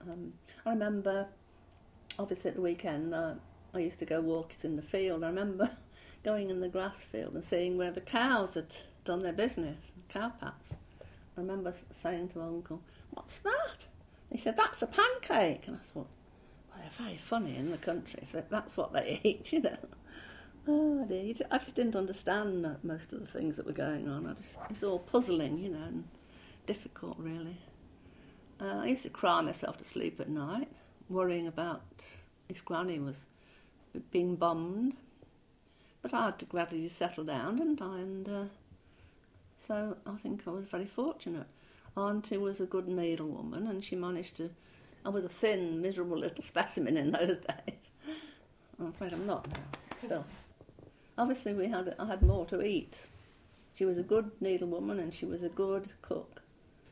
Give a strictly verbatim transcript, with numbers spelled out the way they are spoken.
Um, I remember, obviously at the weekend, uh, I used to go walking in the field. I remember going in the grass field and seeing where the cows had done their business, cow pats. I remember saying to Uncle, "What's that?" He said, "That's a pancake." And I thought, well, they're very funny in the country if that's what they eat, you know. Oh dear, I just didn't understand most of the things that were going on. I just, it was all puzzling, you know, and difficult, really. Uh, I used to cry myself to sleep at night, worrying about if Granny was being bombed. But I had to gradually settle down, didn't I? And uh, so I think I was very fortunate. Auntie was a good needlewoman, and she managed to... I was a thin, miserable little specimen in those days. I'm afraid I'm not now, still. Obviously, we had I had more to eat. She was a good needlewoman, and she was a good cook.